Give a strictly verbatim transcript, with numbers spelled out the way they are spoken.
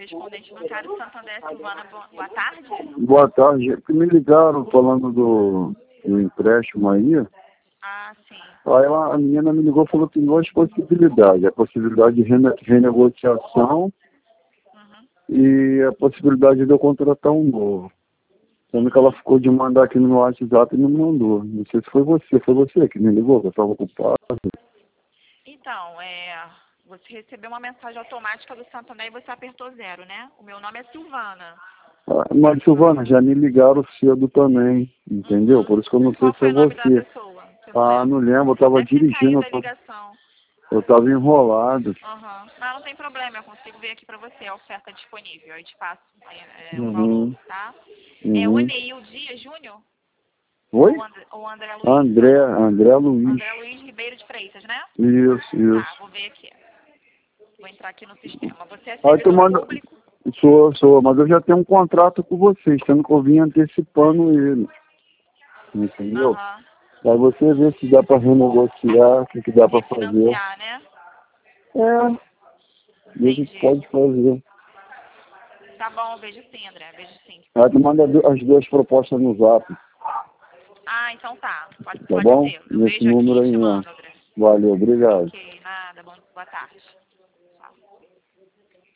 correspondente bancário Santander, Silvana, boa, boa tarde. Boa tarde. Me ligaram falando do, do empréstimo aí. Ah, sim. Aí a a menina me ligou e falou que tem duas possibilidades. A possibilidade de rene, renegociação Uhum. e a possibilidade de eu contratar um novo. Sendo que ela ficou de mandar aqui no meu WhatsApp e não mandou. Não sei se foi você. Foi você que me ligou, que eu estava ocupado. Então, é, você recebeu uma mensagem automática do Santander e você apertou zero, né? O meu nome é Silvana. Ah, mas, Silvana, já me ligaram cedo também, entendeu? Por isso que eu não sei Qual se foi é o nome da você. pessoa? Você não Ah, lembra? não lembro, eu estava Deve ter dirigindo, caído eu a tava- ligação. eu estava enrolado. Aham. Não, não tem problema, eu consigo ver aqui pra você a oferta disponível. Eu te passo é, é, o valor, Uhum, tá? É o uhum. Eneil Dias Júnior? Oi? Ou André, ou André Luiz? André, André Luiz. André Luiz Ribeiro de Freitas, né? Isso, Tá, isso. vou ver aqui. Vou entrar aqui no sistema. Você é Aí tu servidor manda... público? Sou, sou, mas eu já tenho um contrato com vocês, sendo que eu vim antecipando ele. Entendeu? Aham. Aí você vê se dá para renegociar, o que, que dá para fazer. Refinanciar, né? É, vê o que que Entendi. pode fazer. Tá bom, vejo sim, André, vejo sim. Aí tu manda du- as duas propostas no zap, Ah, então tá. Pode, tá pode bom? ser. Eu Nesse vejo aqui número e aí te mesmo. mando, André. Valeu, obrigado. Ok, nada. Bom, boa tarde.